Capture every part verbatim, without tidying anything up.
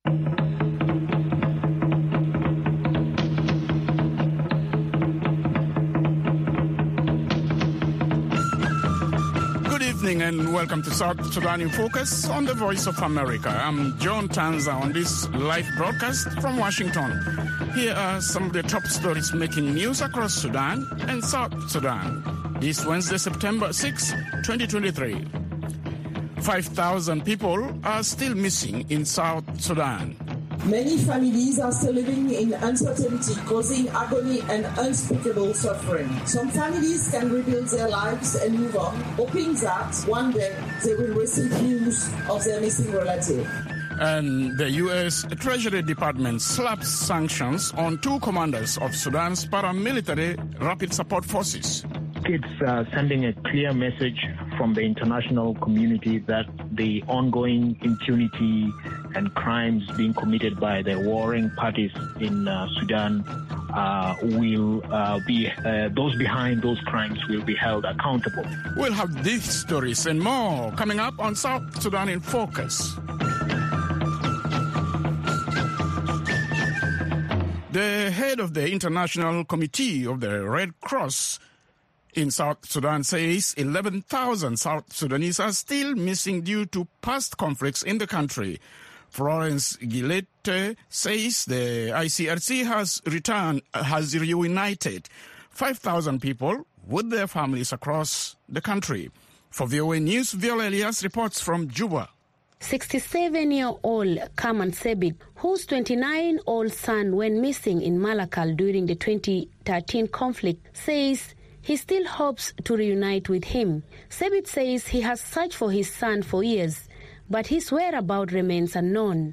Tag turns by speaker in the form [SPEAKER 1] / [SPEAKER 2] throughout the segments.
[SPEAKER 1] And welcome to South Sudan in Focus on the Voice of America. I'm John Tanza on this live broadcast from Washington. Here are some of the top stories making news across Sudan and South Sudan. This Wednesday, September sixth, twenty twenty-three. five thousand people are still missing in South Sudan.
[SPEAKER 2] Many families are still living in uncertainty, causing agony and unspeakable suffering. Some families can rebuild their lives and move on, hoping that one day they will receive news of their missing relative.
[SPEAKER 1] And the U S Treasury Department slaps sanctions on two commanders of Sudan's paramilitary rapid support forces.
[SPEAKER 3] It's uh, sending a clear message from the international community that the ongoing impunity and crimes being committed by the warring parties in uh, Sudan uh, will uh, be, uh, those behind those crimes will be held accountable.
[SPEAKER 1] We'll have these stories and more coming up on South Sudan in Focus. The head of the International Committee of the Red Cross in South Sudan says eleven thousand South Sudanese are still missing due to past conflicts in the country. Florence Gillette says the I C R C has returned, has reunited five thousand people with their families across the country. For V O A News, Viola Elias reports from Juba.
[SPEAKER 4] sixty-seven-year-old Kaman Sebit, whose twenty-nine-year-old son went missing in Malakal during the twenty thirteen conflict, says he still hopes to reunite with him. Sebit says he has searched for his son for years, but his whereabouts remains unknown.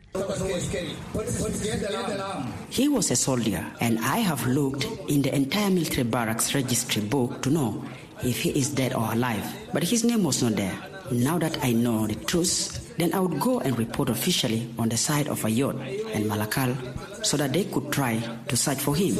[SPEAKER 5] He was a soldier, and I have looked in the entire military barracks registry book to know if he is dead or alive, but his name was not there. Now that I know the truth, then I would go and report officially on the side of Ayod and Malakal so that they could try to search for him.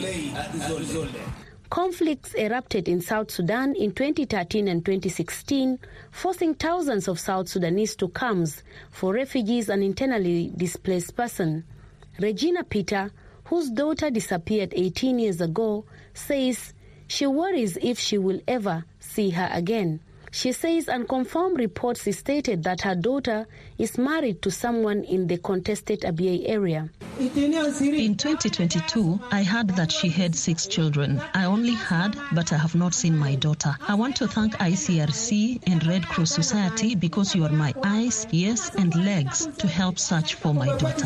[SPEAKER 4] Conflicts erupted in South Sudan in twenty thirteen and twenty sixteen, forcing thousands of South Sudanese to camps for refugees and internally displaced persons. Regina Peter, whose daughter disappeared eighteen years ago, says she worries if she will ever see her again. She says unconfirmed reports stated that her daughter is married to someone in the contested Abyei area.
[SPEAKER 6] In twenty twenty-two, I heard that she had six children. I only heard, but I have not seen my daughter. I want to thank I C R C and Red Cross Society because you are my eyes, ears, and legs to help search for my daughter.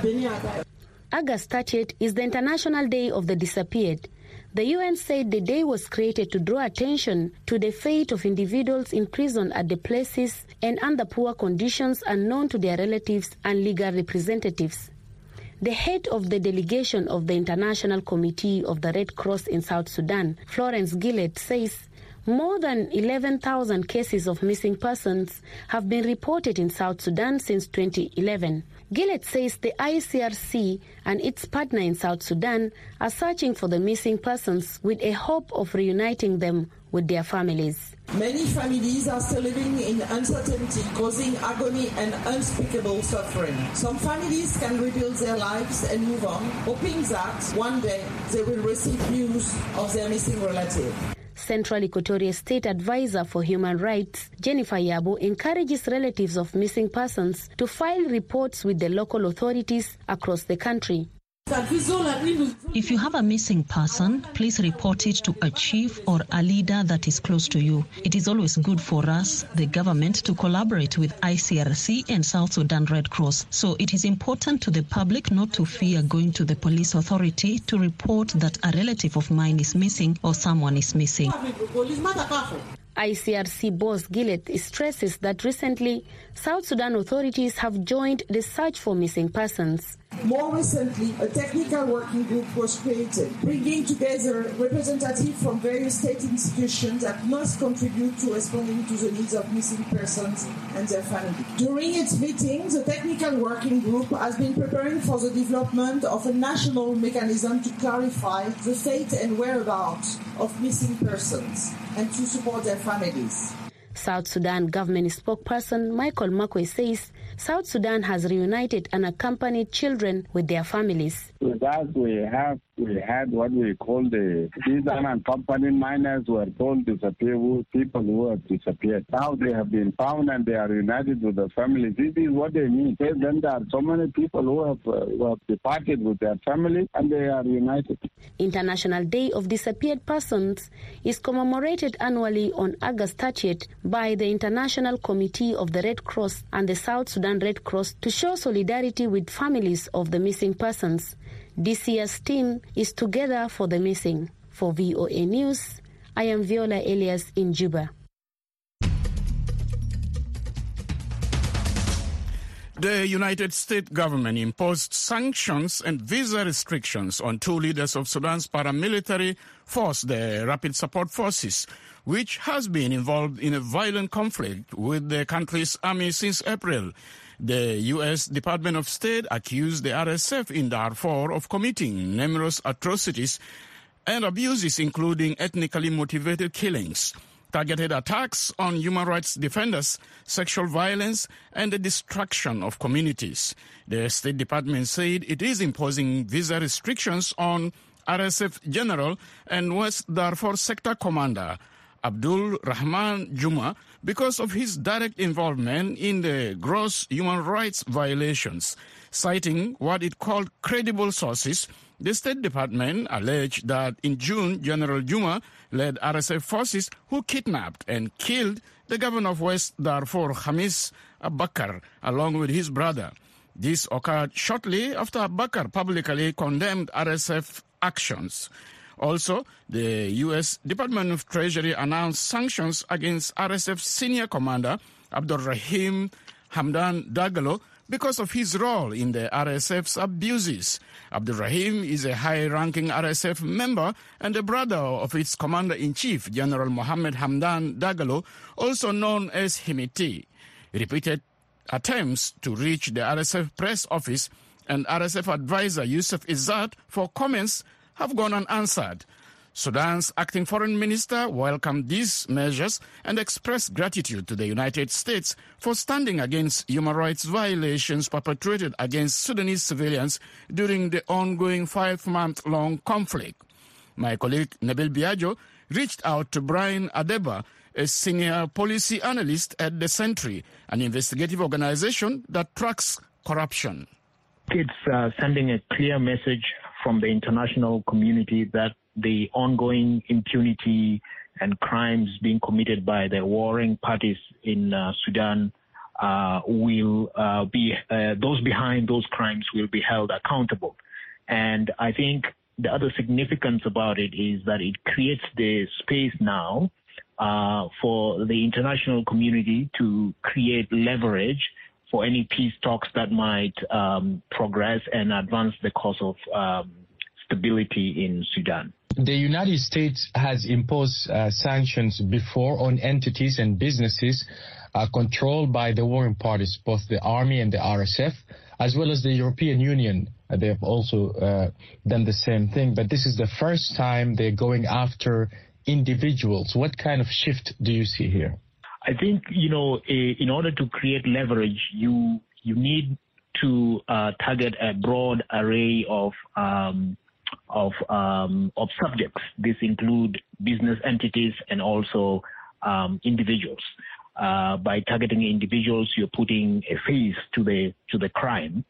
[SPEAKER 4] August thirtieth is the International Day of the Disappeared. The U N said the day was created to draw attention to the fate of individuals imprisoned at the places and under poor conditions unknown to their relatives and legal representatives. The head of the delegation of the International Committee of the Red Cross in South Sudan, Florence Gillette, says more than eleven thousand cases of missing persons have been reported in South Sudan since twenty eleven. Gillette says the I C R C and its partner in South Sudan are searching for the missing persons with a hope of reuniting them with their families.
[SPEAKER 2] Many families are still living in uncertainty, causing agony and unspeakable suffering. Some families can rebuild their lives and move on, hoping that one day they will receive news of their missing relative.
[SPEAKER 4] Central Equatoria State Advisor for Human Rights, Jennifer Yabo, encourages relatives of missing persons to file reports with the local authorities across the country.
[SPEAKER 6] If you have a missing person, please report it to a chief or a leader that is close to you. It is always good for us, the government, to collaborate with I C R C and South Sudan Red Cross. So it is important to the public not to fear going to the police authority to report that a relative of mine is missing or someone is missing.
[SPEAKER 4] I C R C boss Gillette stresses that recently South Sudan authorities have joined the search for missing persons.
[SPEAKER 2] More recently, a technical working group was created, bringing together representatives from various state institutions that must contribute to responding to the needs of missing persons and their families. During its meetings, the technical working group has been preparing for the development of a national mechanism to clarify the fate and whereabouts of missing persons and to support their families.
[SPEAKER 4] South Sudan government spokesperson Michael Makwe says South Sudan has reunited unaccompanied children with their families.
[SPEAKER 7] With us, we have we had what we call the these unaccompanied minors were told disappear people who have disappeared. Now they have been found and they are united with their families. This is what they mean. Then there are so many people who have, uh, who have departed with their families and they are united.
[SPEAKER 4] International Day of Disappeared Persons is commemorated annually on August thirtieth by the International Committee of the Red Cross and the South Sudan Red Cross to show solidarity with families of the missing persons. This year's theme is Together for the Missing. For V O A News, I am Viola Elias in Juba.
[SPEAKER 1] The United States government imposed sanctions and visa restrictions on two leaders of Sudan's paramilitary force, the Rapid Support Forces, which has been involved in a violent conflict with the country's army since April. The U S Department of State accused the R S F in Darfur of committing numerous atrocities and abuses, including ethnically motivated killings, targeted attacks on human rights defenders, sexual violence, and the destruction of communities. The State Department said it is imposing visa restrictions on R S F General and West Darfur Sector Commander Abdul Rahman Juma because of his direct involvement in the gross human rights violations. Citing what it called credible sources, the State Department alleged that in June, General Juma led R S F forces who kidnapped and killed the governor of West Darfur, Hamis Abakar, along with his brother. This occurred shortly after Abakar publicly condemned R S F actions. Also, the U S Department of Treasury announced sanctions against R S F senior commander Abdul Rahim Hamdan Dagalo because of his role in the R S F's abuses. Abdul Rahim is a high-ranking R S F member and the brother of its commander-in-chief, General Mohammed Hamdan Dagalo, also known as Himiti. Repeated attempts to reach the R S F press office and R S F advisor Yusuf Izzat for comments have gone unanswered. Sudan's acting foreign minister welcomed these measures and expressed gratitude to the United States for standing against human rights violations perpetrated against Sudanese civilians during the ongoing five-month-long conflict. My colleague Nabil Biagio reached out to Brian Adeba, a senior policy analyst at The Sentry, an investigative organization that tracks corruption.
[SPEAKER 3] It's uh, sending a clear message from the international community that the ongoing impunity and crimes being committed by the warring parties in uh, Sudan uh, will uh, be, uh, those behind those crimes will be held accountable. And I think the other significance about it is that it creates the space now uh, for the international community to create leverage for any peace talks that might um, progress and advance the cause of um, stability in Sudan.
[SPEAKER 8] The United States has imposed uh, sanctions before on entities and businesses uh, controlled by the warring parties, both the army and the R S F, as well as the European Union. Uh, they have also uh, done the same thing, but this is the first time they're going after individuals. What kind of shift do you see here?
[SPEAKER 3] I think, you know, in order to create leverage, you you need to uh, target a broad array of um, of um, of subjects. This include business entities and also um, individuals. Uh, by targeting individuals, you're putting a face to the to the crime,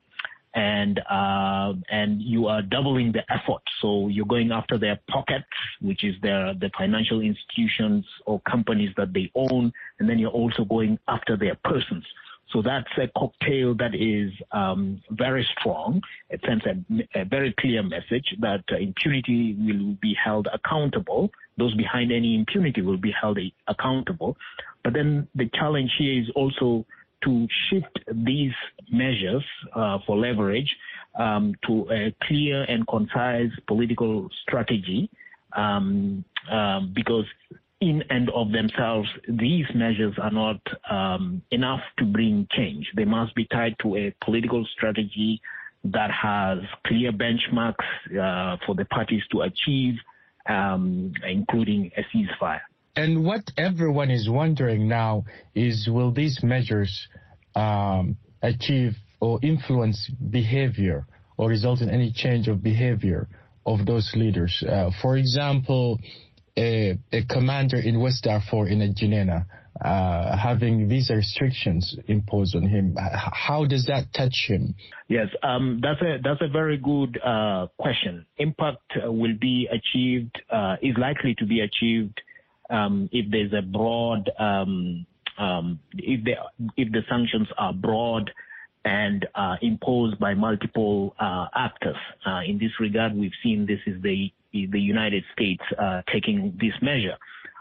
[SPEAKER 3] and uh, and you are doubling the effort. So you're going after their pockets, which is their the financial institutions or companies that they own, and then you're also going after their persons. So that's a cocktail that is um, very strong. It sends a, a very clear message that uh, impunity will be held accountable. Those behind any impunity will be held accountable. But then the challenge here is also to shift these measures uh, for leverage um, to a clear and concise political strategy, um, um, because in and of themselves, these measures are not um, enough to bring change. They must be tied to a political strategy that has clear benchmarks uh, for the parties to achieve, um, including a ceasefire.
[SPEAKER 8] And what everyone is wondering now is, will these measures um, achieve or influence behavior or result in any change of behavior of those leaders? Uh, for example, a, a commander in West Darfur in Adjenena uh, having visa restrictions imposed on him. How does that touch him?
[SPEAKER 3] Yes, um, that's a that's a very good uh, question. Impact uh, will be achieved, uh, is likely to be achieved um, if there's a broad, um, um, if the if the sanctions are broad and uh, imposed by multiple uh, actors. Uh, in this regard, we've seen this is the the United States uh, taking this measure.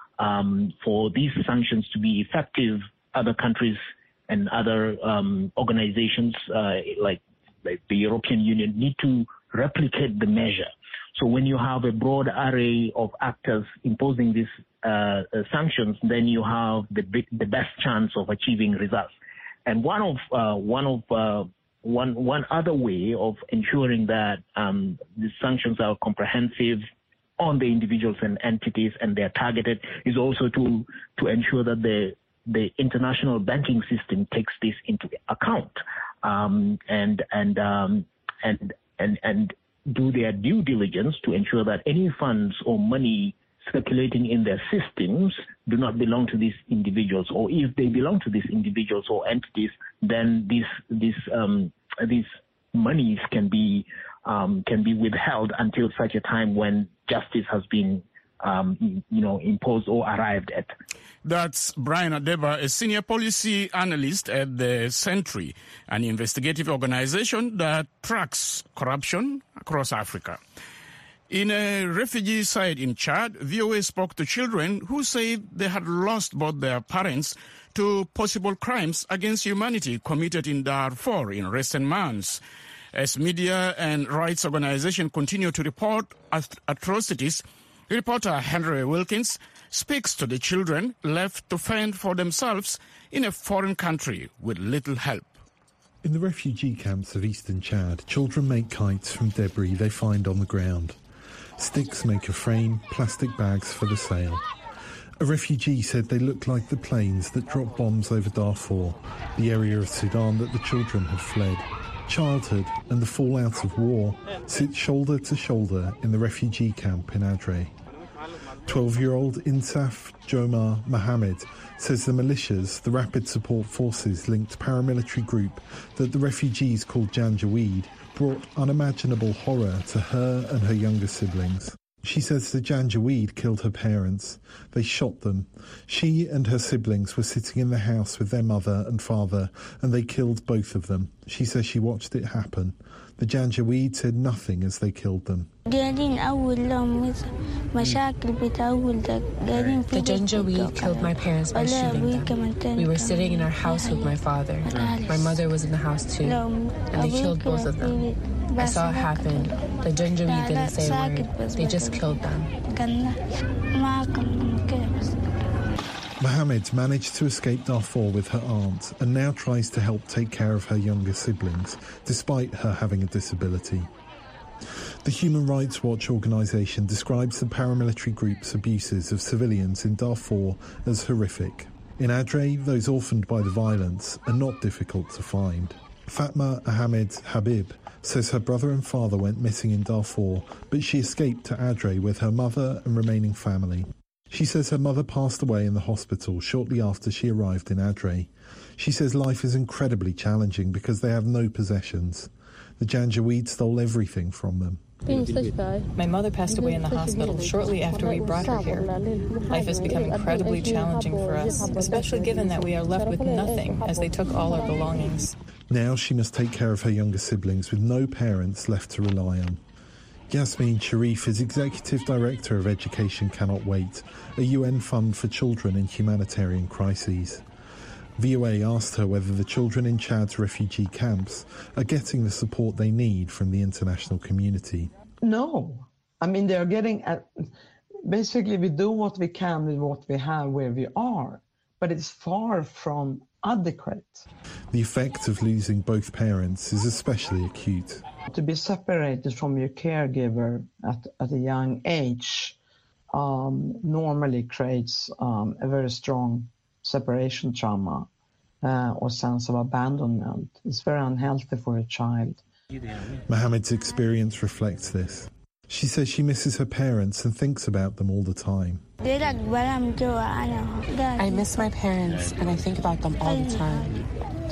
[SPEAKER 3] Um, for these sanctions to be effective, other countries and other um, organizations uh, like, like the European Union need to replicate the measure. So when you have a broad array of actors imposing these uh, sanctions, then you have the big, the best chance of achieving results. And one of uh, one of uh, one one other way of ensuring that um, the sanctions are comprehensive on the individuals and entities and they're targeted is also to to ensure that the the international banking system takes this into account um, and and um, and and and do their due diligence to ensure that any funds or money circulating in their systems do not belong to these individuals, or if they belong to these individuals or entities, then these these um, these monies can be um, can be withheld until such a time when justice has been um, you know imposed or arrived at.
[SPEAKER 1] That's Brian Adeba, a senior policy analyst at the Sentry, an investigative organization that tracks corruption across Africa. In a refugee site in Chad, V O A spoke to children who said they had lost both their parents to possible crimes against humanity committed in Darfur in recent months. As media and rights organizations continue to report atrocities, reporter Henry Wilkins speaks to the children left to fend for themselves in a foreign country with little help.
[SPEAKER 9] In the refugee camps of eastern Chad, children make kites from debris they find on the ground. Sticks make a frame, plastic bags for the sail. A refugee said they looked like the planes that dropped bombs over Darfur, the area of Sudan that the children had fled. Childhood and the fallout of war sit shoulder to shoulder in the refugee camp in Adre. twelve-year-old Insaf Jomar Mohammed says the militias, the rapid support forces linked paramilitary group that the refugees called Janjaweed, brought unimaginable horror to her and her younger siblings. She says the Janjaweed killed her parents. They shot them. She and her siblings were sitting in the house with their mother and father, and they killed both of them. She says she watched it happen. The Janjaweed said nothing as they killed them.
[SPEAKER 10] The Janjaweed killed my parents by shooting them. We were sitting in our house with my father. My mother was in the house too, and they killed both of them. I saw it happen. The Janjaweed didn't say a word. They just killed them.
[SPEAKER 9] Mohammed managed to escape Darfur with her aunt and now tries to help take care of her younger siblings, despite her having a disability. The Human Rights Watch organisation describes the paramilitary group's abuses of civilians in Darfur as horrific. In Adre, those orphaned by the violence are not difficult to find. Fatma Ahmed Habib says her brother and father went missing in Darfur, but she escaped to Adre with her mother and remaining family. She says her mother passed away in the hospital shortly after she arrived in Adre. She says life is incredibly challenging because they have no possessions. The Janjaweed stole everything from them.
[SPEAKER 11] My mother passed away in the hospital shortly after we brought her here. Life has become incredibly challenging for us, especially given that we are left with nothing as they took all our belongings.
[SPEAKER 9] Now she must take care of her younger siblings with no parents left to rely on. Yasmin Sharif is Executive Director of Education Cannot Wait, a U N fund for children in humanitarian crises. V O A asked her whether the children in Chad's refugee camps are getting the support they need from the international community.
[SPEAKER 12] No. I mean, they're getting... At, basically, we do what we can with what we have where we are, but it's far from adequate.
[SPEAKER 9] The effect of losing both parents is especially acute.
[SPEAKER 12] To be separated from your caregiver at, at a young age um, normally creates um, a very strong separation trauma uh, or sense of abandonment. It's very unhealthy for a child.
[SPEAKER 9] Mohammed's experience reflects this. She says she misses her parents and thinks about them all the time.
[SPEAKER 10] I miss my parents and I think about them all the time.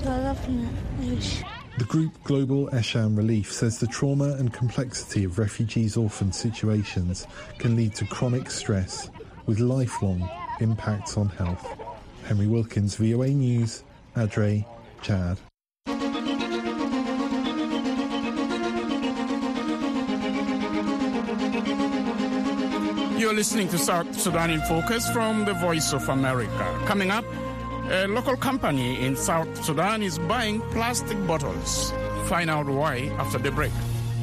[SPEAKER 9] The group Global Esham Relief says the trauma and complexity of refugees' orphan situations can lead to chronic stress with lifelong impacts on health. Henry Wilkins, V O A News, Adre, Chad.
[SPEAKER 1] You're listening to South Sudan in Focus from the Voice of America. Coming up, a local company in South Sudan is buying plastic bottles. Find out why after the break.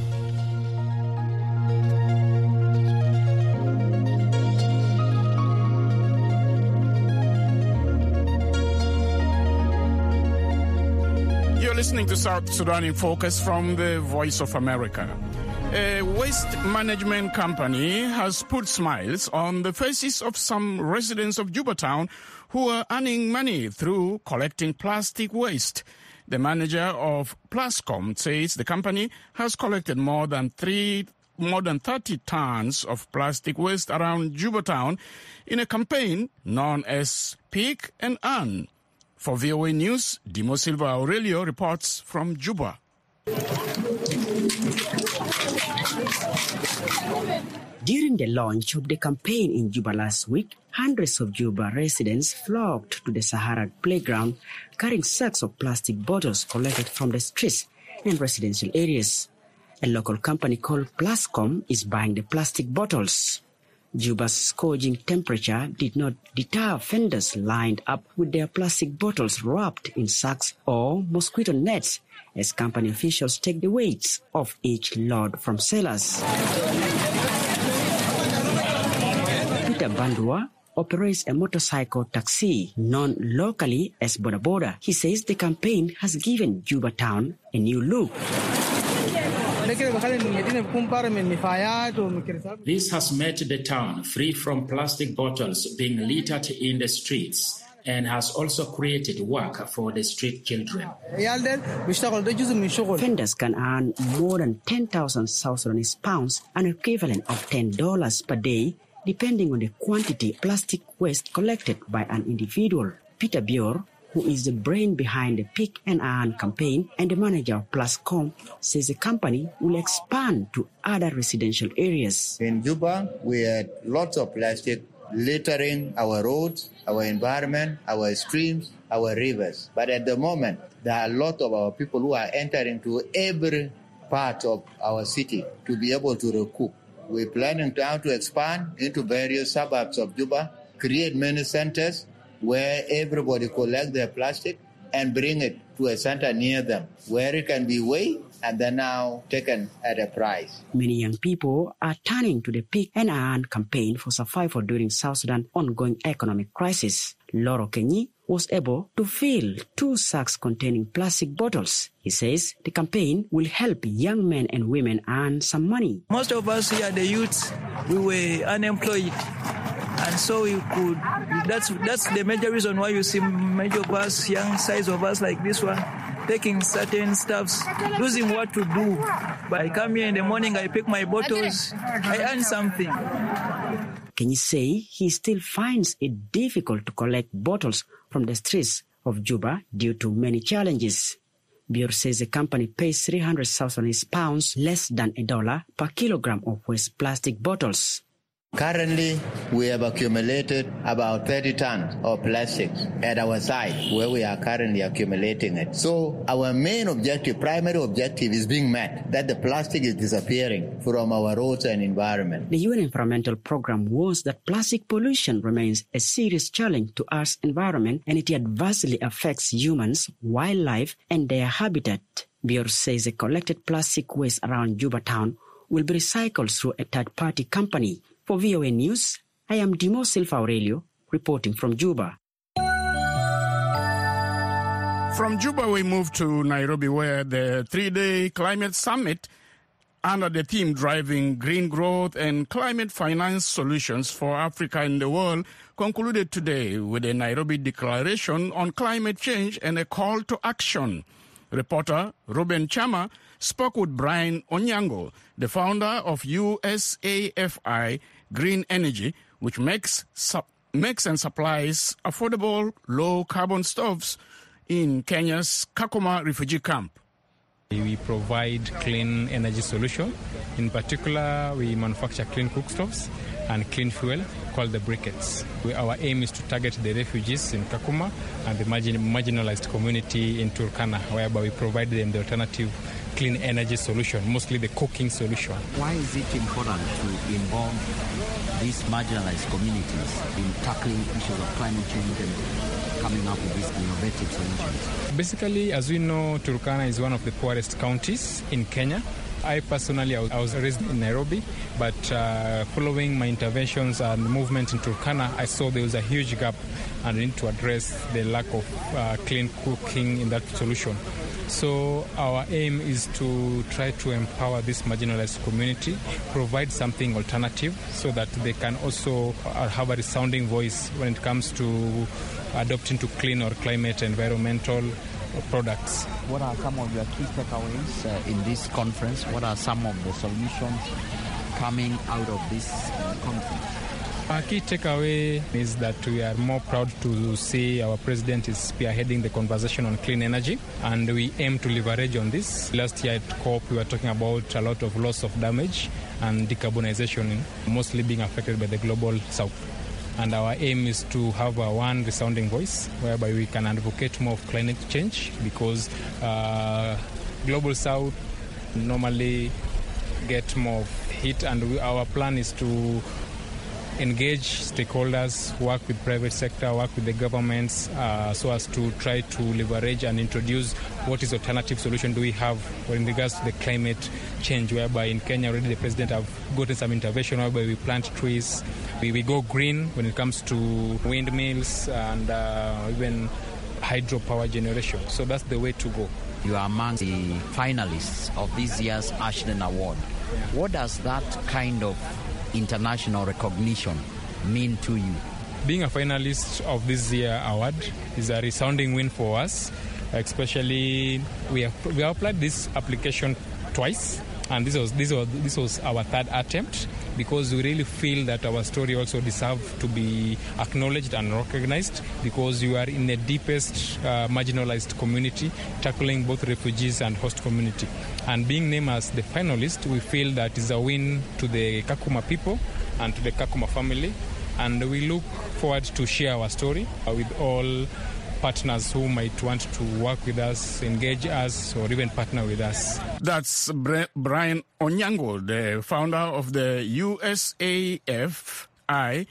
[SPEAKER 1] You're listening to South Sudan in Focus from the Voice of America. A waste management company has put smiles on the faces of some residents of Juba Town who are earning money through collecting plastic waste. The manager of Plascom says the company has collected more than three, more than thirty tons of plastic waste around Juba Town in a campaign known as Pick and Earn. For V O A News, Dimo Silva Aurelio reports from Juba.
[SPEAKER 5] During the launch of the campaign in Juba last week, hundreds of Juba residents flocked to the Sahara playground carrying sacks of plastic bottles collected from the streets and residential areas. A local company called Plascom is buying the plastic bottles. Juba's scorching temperature did not deter vendors lined up with their plastic bottles wrapped in sacks or mosquito nets as company officials take the weights of each load from sellers. Peter Bandua operates a motorcycle taxi known locally as Boda Boda. He says the campaign has given Juba Town a new look.
[SPEAKER 13] This has made the town free from plastic bottles being littered in the streets and has also created work for the street children.
[SPEAKER 5] Vendors can earn more than ten thousand South Sudanese pounds, an equivalent of ten dollars per day, depending on the quantity of plastic waste collected by an individual. Peter Bior, who is the brain behind the Pick and Earn campaign and the manager of Plascom, says the company will expand to other residential areas.
[SPEAKER 14] In Juba, we had lots of plastic littering our roads, our environment, our streams, our rivers. But at the moment, there are a lot of our people who are entering to every part of our city to be able to recoup. We're planning now to expand into various suburbs of Juba, create many centers where everybody collect their plastic and bring it to a center near them where it can be weighed and then now taken at a price.
[SPEAKER 5] Many young people are turning to the Pick and Earn campaign for survival during South Sudan's ongoing economic crisis. Loro Kenyi was able to fill two sacks containing plastic bottles. He says the campaign will help young men and women earn some money.
[SPEAKER 15] Most of us here, the youths, we were unemployed. And so we could, that's that's the major reason why you see major of us, young size of us like this one, taking certain stuffs, losing what to do. But I come here in the morning, I pick my bottles, I earn something.
[SPEAKER 5] Can you say he still finds it difficult to collect bottles from the streets of Juba due to many challenges? Bior says the company pays three hundred thousand pounds, less than a dollar per kilogram of waste plastic bottles.
[SPEAKER 14] Currently, we have accumulated about thirty tons of plastics at our site where we are currently accumulating it. So our main objective, primary objective is being met, that the plastic is disappearing from our roads and environment.
[SPEAKER 5] The U N Environmental Programme warns that plastic pollution remains a serious challenge to Earth's environment and it adversely affects humans, wildlife and their habitat. Bior says the collected plastic waste around Juba Town will be recycled through a third-party company. For V O A News, I am Dimo Silva Aurelio, reporting from Juba.
[SPEAKER 1] From Juba, we move to Nairobi, where the three-day climate summit under the theme Driving Green Growth and Climate Finance Solutions for Africa and the World, concluded today with a Nairobi Declaration on Climate Change and a call to action. Reporter Ruben Chama spoke with Brian Onyango, the founder of U S A F I Green Energy, which makes, su- makes and supplies affordable low-carbon stoves in Kenya's Kakuma refugee camp.
[SPEAKER 16] We provide clean energy solution. In particular, we manufacture clean cook stoves and clean fuel called the briquettes. We, our aim is to target the refugees in Kakuma and the margin, marginalized community in Turkana, whereby we provide them the alternative clean energy solution, mostly the cooking solution.
[SPEAKER 17] Why is it important to involve these marginalized communities in tackling issues of climate change and coming up with these innovative solutions?
[SPEAKER 16] Basically, as we know, Turkana is one of the poorest counties in Kenya. I personally, I was, I was raised in Nairobi, but uh, following my interventions and movement in Turkana, I saw there was a huge gap and we need to address the lack of uh, clean cooking in that solution. So our aim is to try to empower this marginalized community, provide something alternative so that they can also have a resounding voice when it comes to adopting to clean or climate environmental products.
[SPEAKER 17] What are some of your key takeaways uh, in this conference? What are some of the solutions coming out of this uh, conference?
[SPEAKER 16] Our key takeaway is that we are more proud to see our president is spearheading the conversation on clean energy, and we aim to leverage on this. Last year at COP, we were talking about a lot of loss of damage and decarbonization, mostly being affected by the global south. And our aim is to have a one resounding voice whereby we can advocate more of climate change, because uh, global south normally get more heat, and we, our plan is to engage stakeholders, work with private sector, work with the governments, uh, so as to try to leverage and introduce what is alternative solution do we have in regards to the climate change, whereby in Kenya already the president have gotten some intervention whereby we plant trees, we, we go green when it comes to windmills and uh, even hydropower generation. So that's the way to go.
[SPEAKER 17] You are among the finalists of this year's Ashton Award. What does that kind of international recognition mean to you?
[SPEAKER 16] Being a finalist of this year award is a resounding win for us, especially we have we have applied this application twice, and this was this was this was our third attempt, because we really feel that our story also deserves to be acknowledged and recognized, because you are in the deepest uh, marginalized community, tackling both refugees and host community. And being named as the finalist, we feel that is a win to the Kakuma people and to the Kakuma family. And we look forward to share our story with all partners who might want to work with us, engage us, or even partner with us.
[SPEAKER 1] That's Brian Onyango, the founder of the U S A F I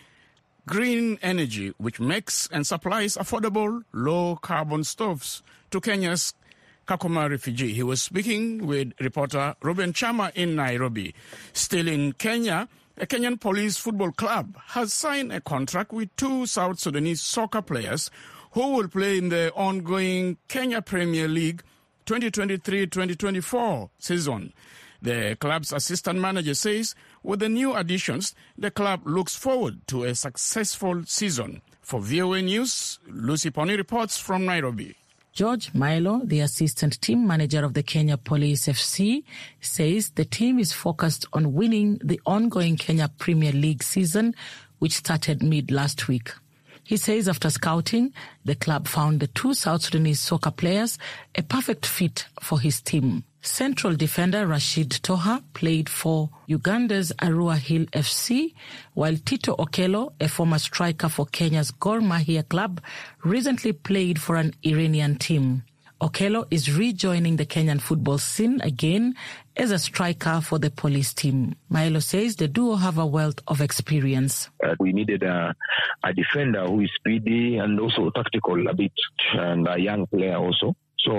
[SPEAKER 1] Green Energy, which makes and supplies affordable low-carbon stoves to Kenya's Kakuma refugee. He was speaking with reporter Ruben Chama in Nairobi. Still in Kenya, a Kenyan police football club has signed a contract with two South Sudanese soccer players who will play in the ongoing Kenya Premier League twenty twenty-three twenty twenty-four season. The club's assistant manager says with the new additions, the club looks forward to a successful season. For V O A News, Lucy Pony reports from Nairobi.
[SPEAKER 18] George Milo, the assistant team manager of the Kenya Police F C, says the team is focused on winning the ongoing Kenya Premier League season, which started mid last week. He says after scouting, the club found the two South Sudanese soccer players a perfect fit for his team. Central defender Rashid Toha played for Uganda's Arua Hill F C, while Tito Okello, a former striker for Kenya's Gor Mahia club, recently played for an Iranian team. Okello is rejoining the Kenyan football scene again as a striker for the police team. Milo says the duo have a wealth of experience.
[SPEAKER 19] Uh, we needed a, a defender who is speedy and also tactical a bit, and a young player also. So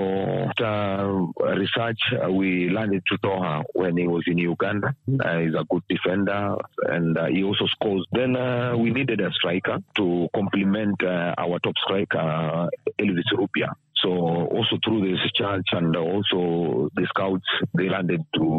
[SPEAKER 19] after research, uh, we landed to Toha when he was in Uganda. Uh, he's a good defender, and uh, he also scores. Then uh, we needed a striker to complement uh, our top striker, uh, Elvis Rupia. So also through the research and also the scouts, they landed to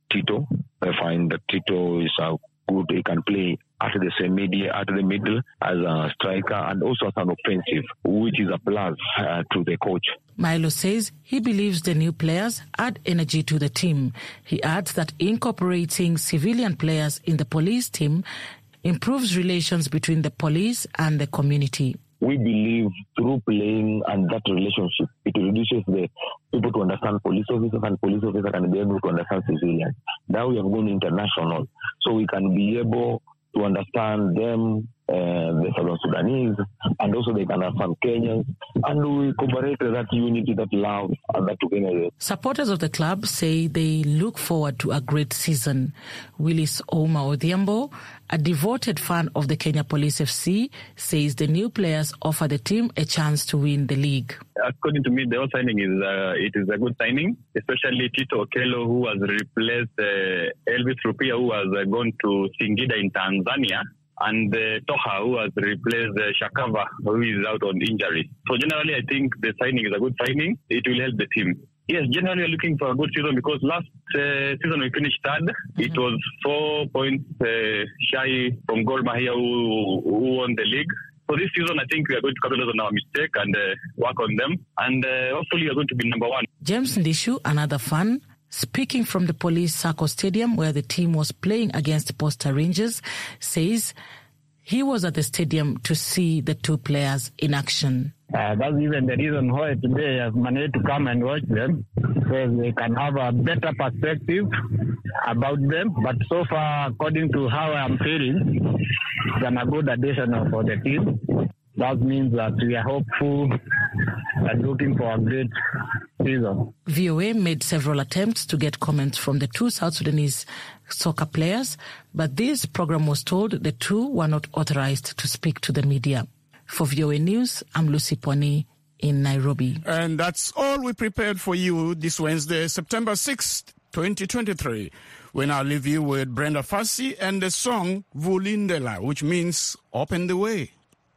[SPEAKER 19] Tito. I find that Tito is a good, he can play at the same media, at the middle as a striker and also as an offensive, which is a plus uh, to the coach.
[SPEAKER 18] Milo says he believes the new players add energy to the team. He adds that incorporating civilian players in the police team improves relations between the police and the community.
[SPEAKER 19] We believe through playing and that relationship, it reduces the people to understand police officers and police officers can be able to understand civilians. Now we have gone international, so we can be able to understand them, uh, the Southern Sudanese, and also they can understand Kenyans, and we cooperate with that unity, that love, and that together.
[SPEAKER 18] Supporters of the club say they look forward to a great season. Willis Ouma Odhiambo, a devoted fan of the Kenya Police F C, says the new players offer the team a chance to win the league.
[SPEAKER 20] According to me, the whole signing is uh, it is a good signing, especially Tito Okello, who has replaced uh, Elvis Rupia, who has uh, gone to Singida in Tanzania, and uh, Toha, who has replaced uh, Shakava, who is out on injury. So generally, I think the signing is a good signing. It will help the team. Yes, generally we're looking for a good season because last uh, season we finished third. Mm-hmm. It was four points uh, shy from Gor Mahia, who, who won the league. So this season, I think we are going to capitalize on our mistake and uh, work on them. And uh, hopefully we are going to be number one.
[SPEAKER 18] James Ndishu, another fan, speaking from the Police Sacco Stadium where the team was playing against Posta Rangers, says he was at the stadium to see the two players in action.
[SPEAKER 21] Uh, that's even the reason why today I've managed to come and watch them, so they can have a better perspective about them. But so far, according to how I'm feeling, it's a good addition for the team. That means that we are hopeful and looking for a great season.
[SPEAKER 18] V O A made several attempts to get comments from the two South Sudanese soccer players, but this program was told the two were not authorized to speak to the media. For V O A News, I'm Lucy Poni in Nairobi.
[SPEAKER 1] And that's all we prepared for you this Wednesday, September sixth, twenty twenty-three. We now leave you with Brenda Fassie and the song Vulindela, which means open the way.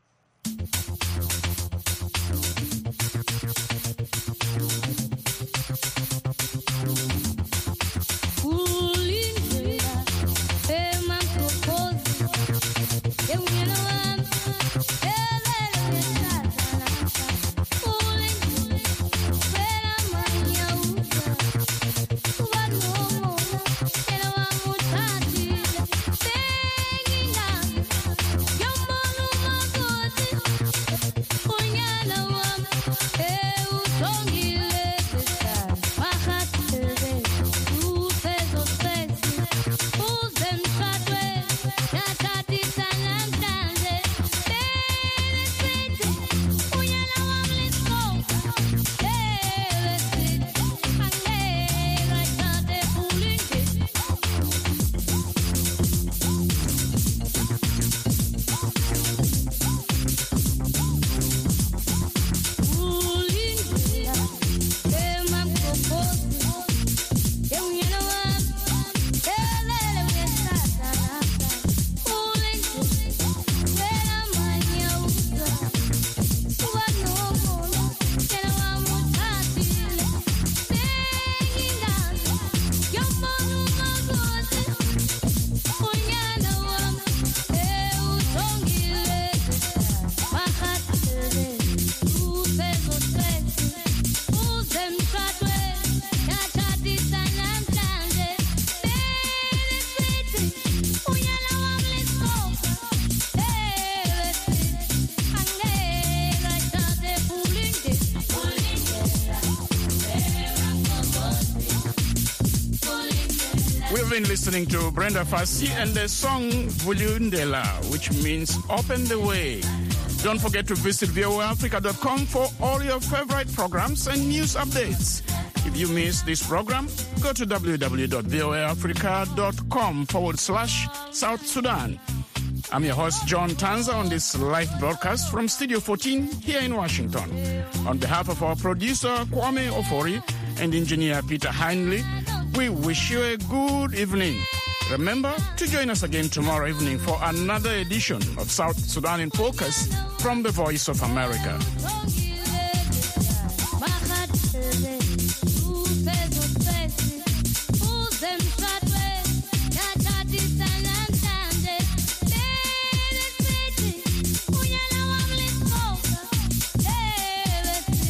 [SPEAKER 1] Been listening to Brenda Fassie and the song Vulindela, which means open the way. Don't forget to visit V O A Africa dot com for all your favorite programs and news updates. If you missed this program, go to w w w dot v o a africa dot com forward slash South Sudan. I'm your host, John Tanza, on this live broadcast from Studio fourteen here in Washington. On behalf of our producer, Kwame Ofori, and engineer Peter Heinley, we wish you a good evening. Remember to join us again tomorrow evening for another edition of South Sudan in Focus from the Voice of America.